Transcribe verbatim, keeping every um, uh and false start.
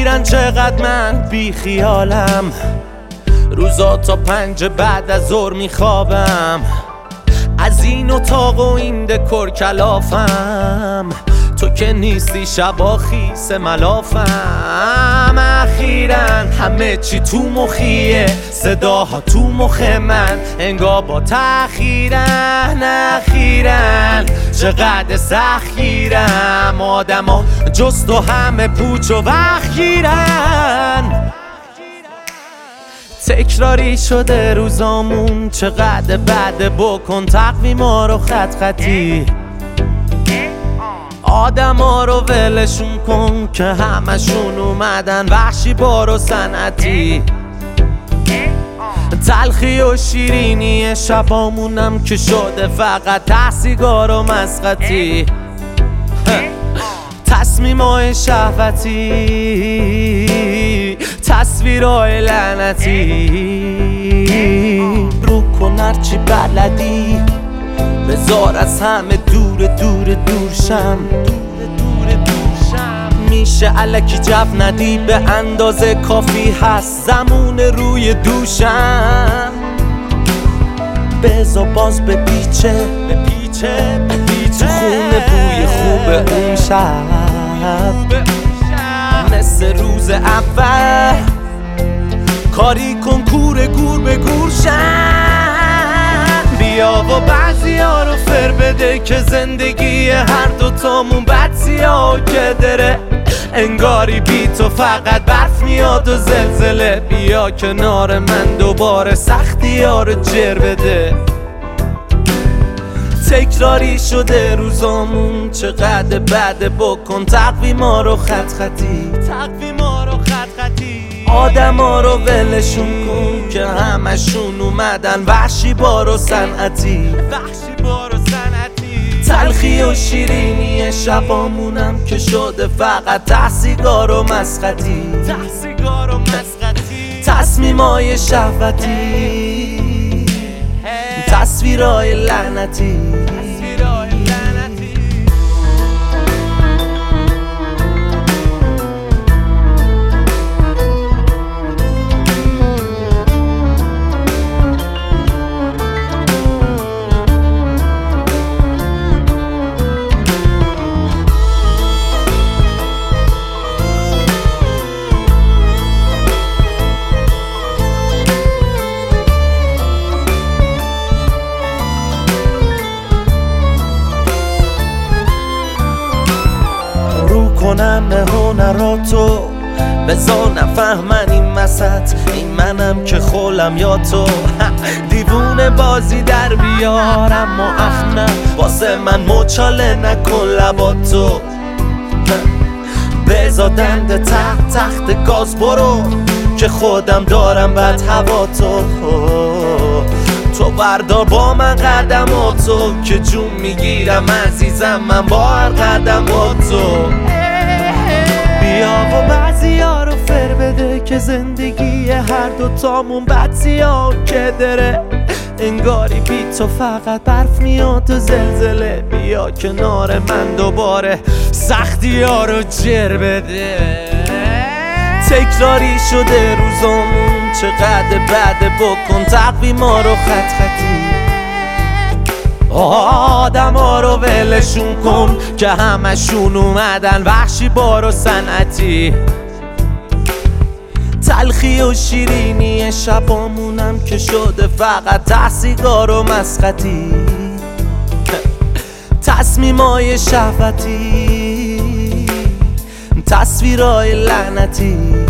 اخیراً چقدر من بی خیالم، روزا تا پنج بعد از ظهر میخوابم، از این اتاق و این دکور کلافم، تو که نیستی شبا خیس ملافم. اخیراً همه چی تو مخیه، صداها تو مخ من انگار با تأخیرن. اخیراً چقدر سختگیرم، آدما جز تو همه پوچ و وخگیرن. تکراری شده روزامون، چقدر بعد بکن تقویما رو خط خطی، آدم ها رو ولشون کن که همشون اومدن وحشی بار و صنعتی. تلخی و شیرینی شبامونم که شده فقط تحصیگار و مسخطی، تصمیمای شهوتی، تصویرهای لعنتی. رو کن هرچی بلدی، بذار از همه دور دور دور شم. میشه الکی جو ندی، به اندازه کافی هست زمون روی دوشم. بذار باز به پیچه به پیچه به پیچه خونه بوی خوب اون شب، مثل روز اول کاری کن کور گور به گور شن. بیا و بعضی ها رو فر بده که زندگی هر دوتامون بد سیاه که داره، انگاری بی تو فقط برف میاد و زلزله. بیا کنار من دوباره سختی ها رو جر بده. تکراری شده روزامون، چقدر بعد بکن تقویما رو خط خطی، تقویما رو خط خطی. آدم ها رو ولشون کن که همشون اومدن وحشی بار و صنعتی، وحشی بار و صنعتی. تلخی و شیرینی شبامونم که شده فقط تحصیگار و مسخطی، تحصیگار و مسخطی. تصمیمای شهوتی، تصویرهای لعنتی. کنم هنراتو، بذار نفهمن این وسط این منم که خولم یا تو. دیوونه بازی در بیارم اما اخ نه، واسه من مچاله نکن لباتو. بذار دنده تحت تخت گاز برو که خودم دارم بد هوا تو. تو بردار با من قدماتو که جون میگیرم عزیزم من با هر قدماتو. بیا و بعضی ها رو فر بده که زندگی هر دوتامون بد سیاه که داره، انگاری بی تو فقط برف میاد و زلزله. بیا کنار من دوباره سختی ها رو جر بده. تکراری شده روزامون، چقدر بعد بکن تقویما رو خط خطی. آدم ها رو ولشون کن که همشون اومدن وحشی بار و صنعتی. تلخی و شیرینی شبامونم که شده فقط تحصیگار و مسخطی، تصمیمای شهوتی، تصویرهای لعنتی.